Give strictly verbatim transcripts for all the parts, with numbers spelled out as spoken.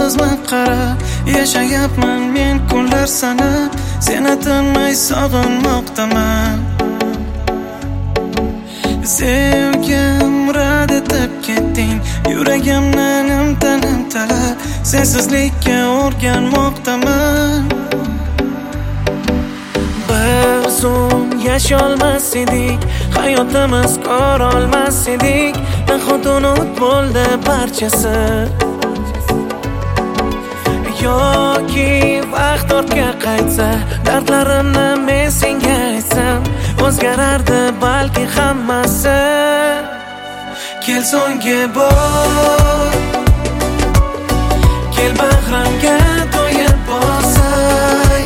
yolg'izman qarab yashayapman men kunlar sanab, seni tinmay sog'inmoqdaman. Sevgim rad etib ketding, yuragimni nimtanim talab, sensizlikka o'rganmoqdaman. Bir zum yasholmas edik, hayotimiz ko'rolmas edik, nahot unut bo'ldi barchasi. Yoki vaqt ortga qaytsa, dardlarimni men senga aytsam, o'zgarardi balki hammasi. Kel so'nggi bor, kel bag'rimga to'yib bosay,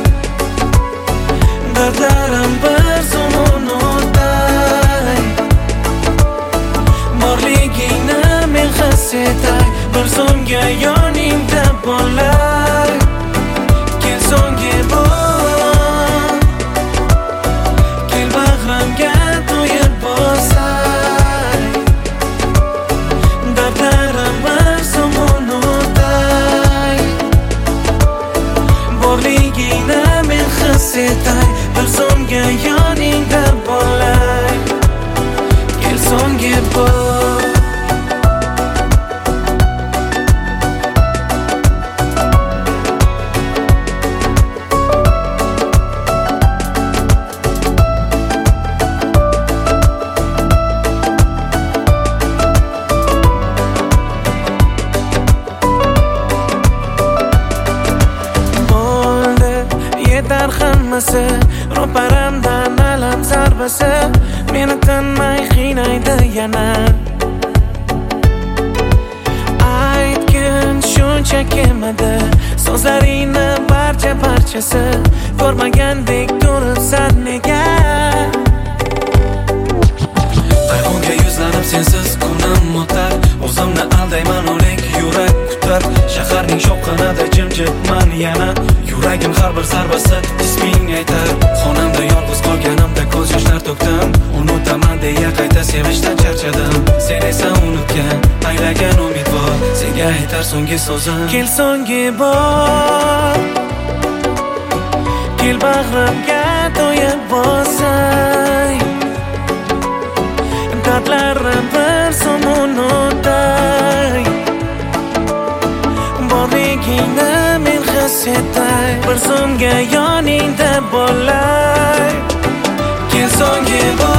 dardlarim bir zum unutay, borligingni men his etay, bir so'mga yoningda bo'lay. Kel so'nggi bor, kel bag'rimga to'yib bosay, dardlarim bir zum unutay, borligingni men his etay, bir so'mga yoningda bo'lay. Kel so'nggi bor. Yetar hammasi, ro'paramdan alam zarbasi, meni tinmay qiynaydi yana. Aytgin shuncha kelmadi, so'zlaringni barcha parchasi, ko'rmagandek turibsan nega? Qayg'uga yuzlanib sensiz kunim o'tar, o'zimni aldayman uning yurak kutar, shaharning shovqinida jimjitman yana. Yuragim har bir zarbasi isming aytar, xonamda yolg'iz qolganimda ko'z yoshlar to'kdim, unutaman deya qayta sevishdan charchadim. Sen esa unutgan, anglagan umidvor, senga aytar so'nggi so'zim. Kel so'nggi bor, kel bag'rimga to'yib bosay, dardlarim bir zum unutay, borligingni men his etay, bir so'mga yoningda bo'lay. Kel so'nggi bor.